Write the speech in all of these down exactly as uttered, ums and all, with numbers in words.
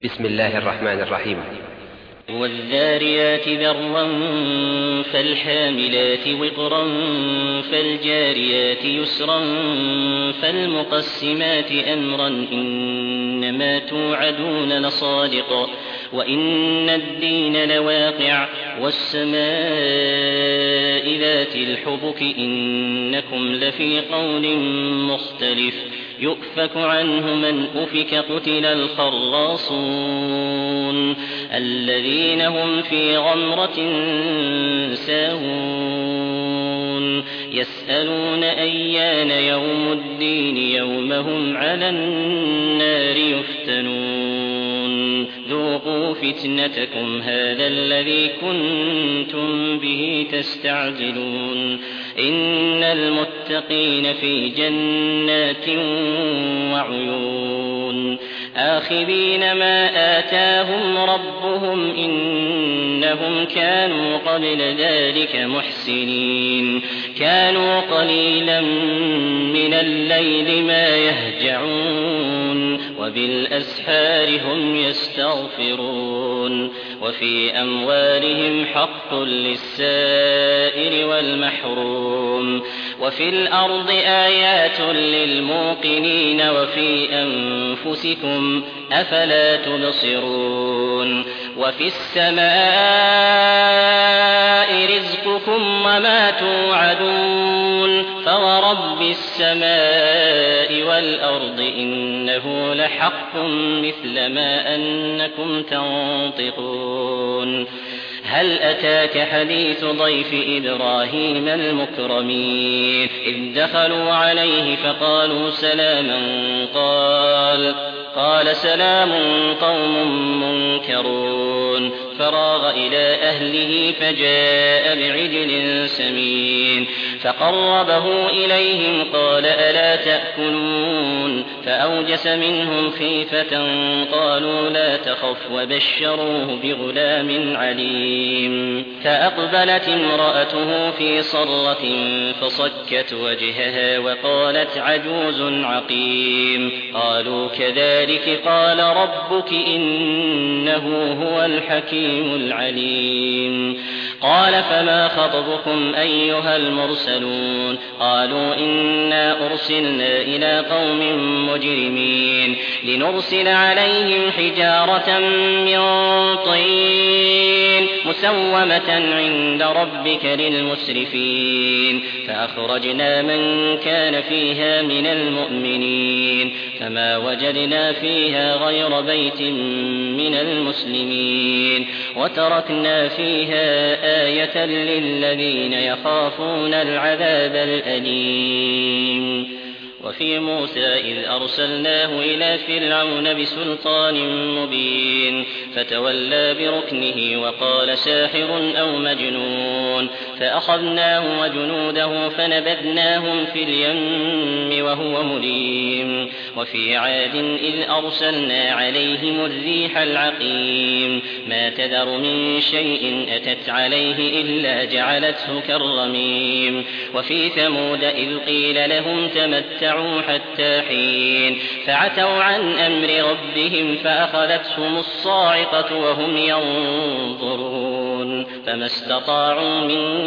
بسم الله الرحمن الرحيم. والذاريات ذروا فالحاملات وقرا فالجاريات يسرا فالمقسمات أمرا إنما توعدون لصادق وإن الدين لواقع والسماء ذات الحبك إنكم لفي قول مختلف يؤفك عنه من أفك قتل الخراصون الذين هم في غمرة ساهون يسألون أيان يوم الدين يوم هم على النار يفتنون ذوقوا فتنتكم هذا الذي كنتم به تستعجلون إن المتقين في جنات وعيون آخذين ما آتاهم ربهم إنهم كانوا قبل ذلك محسنين كانوا قليلا من الليل ما يهجعون وبالأسحار هم يستغفرون وفي أموالهم حق للسائل والمحروم وفي الأرض آيات للموقنين وفي أنفسكم أفلا تبصرون وفي السماء رزقكم وما توعدون فورب السماء والأرض إنه لحق مثل ما أنكم تنطقون هل أتاك حديث ضيف إبراهيم المكرمين إذ دخلوا عليه فقالوا سلاما قال قال سلام قوم منكرون فراغ إلى أهله فجاء بعجل سمين فقربه إليهم قال ألا تأكلون فأوجس منهم خيفة قالوا لا تخف وبشروه بغلام عليم فأقبلت امرأته في صرة فصكت وجهها وقالت عجوز عقيم قالوا كذلك قال ربك إنه هو الحكيم العليم قال فما خطبكم أيها المرسلون قالوا إنا أرسلنا إلى قوم مجرمين لنرسل عليهم حجارة من طين مسومة عند ربك للمسرفين فأخرجنا من كان فيها من المؤمنين فما وجدنا فيها غير بيت من المسلمين وتركنا فيها آية للذين يخافون العذاب الأليم وفي موسى إذ أرسلناه إلى فرعون بسلطان مبين فتولى بركنه وقال ساحر أو مجنون فأخذناه وجنوده فنبذناهم في اليم وهو مليم وفي عاد إذ أرسلنا عليهم الريح العقيم ما تذر من شيء أتت عليه إلا جعلته كالرميم وفي ثمود إذ قيل لهم تمتعوا حتى حين فعتوا عن أمر ربهم فأخذتهم الصاعقة وهم ينظرون فما استطاعوا من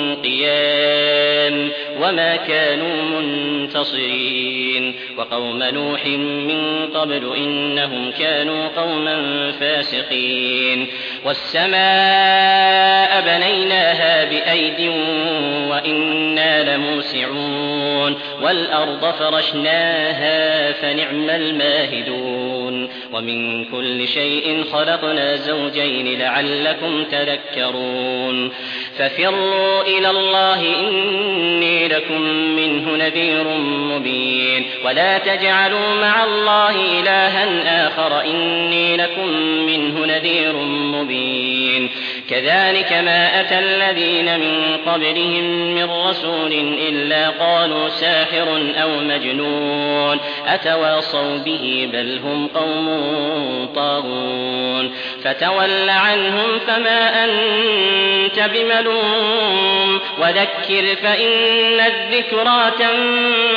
قيام وما كانوا منتصرين وقوم نوح من قبل إنهم كانوا قوما فاسقين والسماء بنيناها بأيد وإنا لموسعون والأرض فرشناها فنعم الماهدون ومن كل شيء خلقنا زوجين لعلكم تذكرون ففروا إلى الله إني لكم منه نذير مبين ولا تجعلوا مع الله إلها آخر إني لكم منه نذير مبين كذلك ما أتى الذين من قبلهم من رسول إلا قالوا ساحر أو مجنون أتواصوا به بل هم قوم طاغون فتول عنهم فما أنت بملوم وذكر فإن الذكرى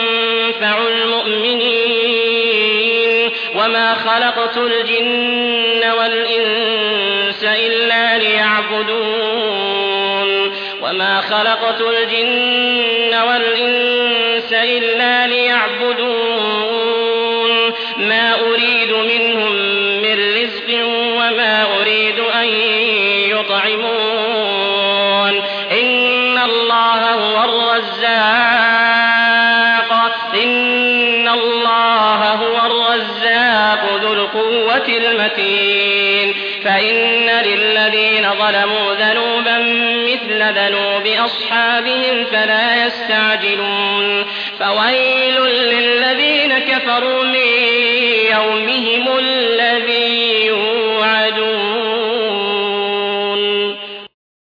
تنفع المؤمنين وما خلقت الجن والإنس إلا ليعبدون وما خلقت الجن والإنس إلا ليعبدون ما أريد منهم من رزق وما أريد أن يطعمون إن الله هو الرزاق إن الله هو الرزاق ذو القوة المتين فإن للذين ظلموا ذنوبا مثل ذنوب أصحابهم فلا يستعجلون فويل للذين كفروا من يومهم الذي